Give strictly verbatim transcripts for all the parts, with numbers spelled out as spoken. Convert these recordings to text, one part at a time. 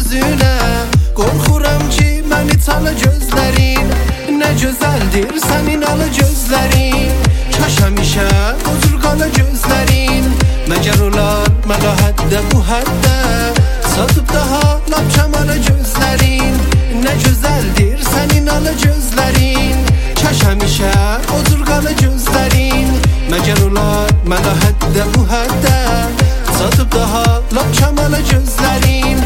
gözünə. Qorxuram ki, məni çala gözlərin. Nə gözəldir sənin alı gözlərin. Kaş həmişə qocur qala gözlərin. Məgər olar mənə həddə bu həddə, satıb daha lap çamala gözlərin. Nə gözəldir sənin alı gözlərin. Kaş həmişə qocur qala gözlərin. Məgər olar mənə həddə bu həddə, satıb daha lap çamala gözlərin.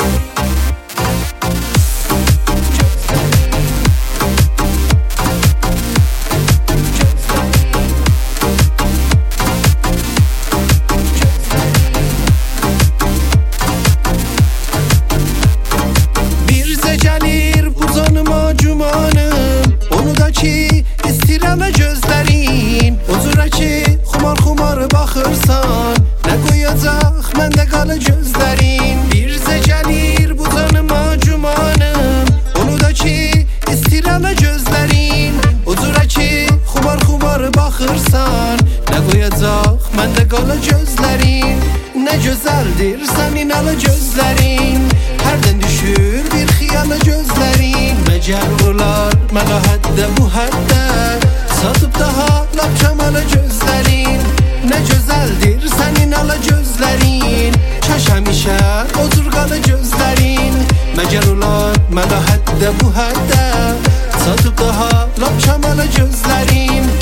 Ki istirəm gözlərin. Ozura ki xumar xumar baxırsan, nə qoyacaq məndə qala gözlərin. Birzə gəlir bu canıma cumanım, onu da ki istirəm gözlərin. Ozura ki xumar xumar baxırsan, nə qoyacaq məndə qala gözlərin. Nə gözəldir sənin alı gözlərin. Hərdən düşür bir xiyala gözlərin. Məgər olar mənə həddə bu həddə, satıb daha lap çamala gözlərin. Nə gözəldir sənin ala gözlərin. Kaş həmişə qocur qala gözlərin. Məgər olar mənə həddə bu həddə, satıb daha lap çamala gözlərin.